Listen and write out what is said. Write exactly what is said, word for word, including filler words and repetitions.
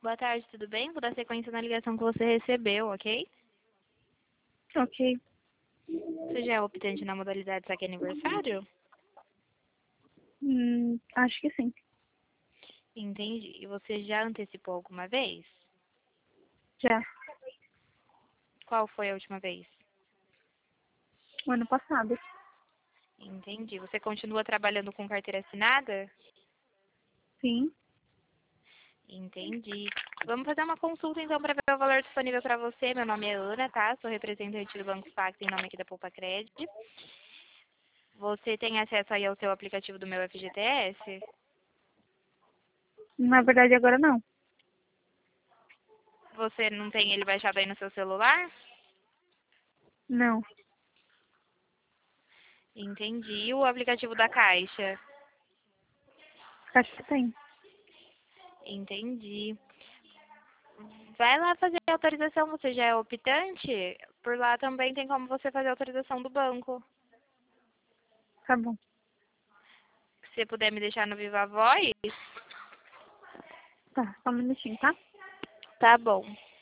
Boa tarde, tudo bem? Vou dar sequência na ligação que você recebeu, ok? Ok. Você já é optante na modalidade saque aniversário? Hum, acho que sim. Entendi. E você já antecipou alguma vez? Já. Qual foi a última vez? O ano passado. Entendi. Você continua trabalhando com carteira assinada? Sim. Entendi. Vamos fazer uma consulta então para ver o valor disponível para você. Meu nome é Ana, tá? Sou representante do Banco Pax em nome aqui da Poupa Credit. Você tem acesso aí ao seu aplicativo do meu F G T S? Na verdade, agora não. Você não tem ele baixado aí no seu celular? Não. Entendi. E o aplicativo da Caixa? Acho que tem. Entendi. Vai lá fazer a autorização, você já é optante? Por lá também tem como você fazer a autorização do banco. Tá bom. Se você puder me deixar no Viva Voz, Tá, só um minutinho, tá? tá bom.